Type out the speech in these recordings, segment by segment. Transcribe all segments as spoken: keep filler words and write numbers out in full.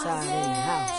Southside in the house.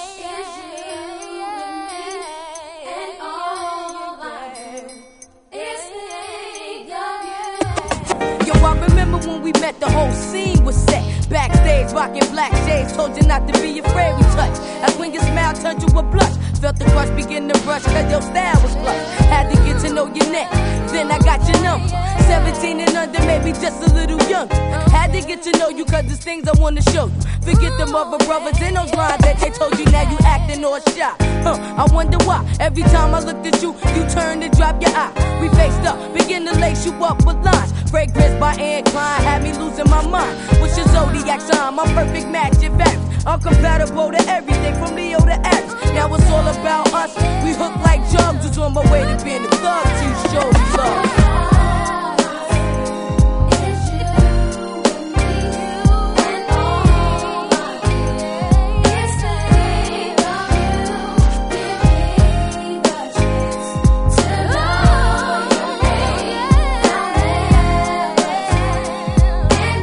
Yo, I remember when we met, the whole scene was set. Backstage, rocking black shades, told you not to be afraid we touch. That's when your smile turned to a blush. Felt the crush begin to brush, cause your style was plush. Had to get to know your neck, then I got your number. Seventeen and under, maybe just a little younger. Had to get to know you, cause there's things I wanna show you. Forget them other brothers and those lines that they told you, now you acting all shy. Huh, I wonder why, every time I looked at you, you turned and dropped your eye. We faced up, begin to lace you up with lines. Fragrance by Anne Klein had me losing my mind. What's your zodiac sign? My perfect match, in fact. I'm compatible to everything from Leo to Aries. Now it's all about us. We hook like jugs. Was on my way to being a thug to show love.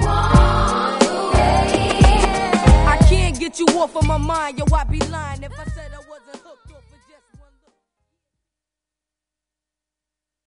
You off of my mind, yo, I be lying if I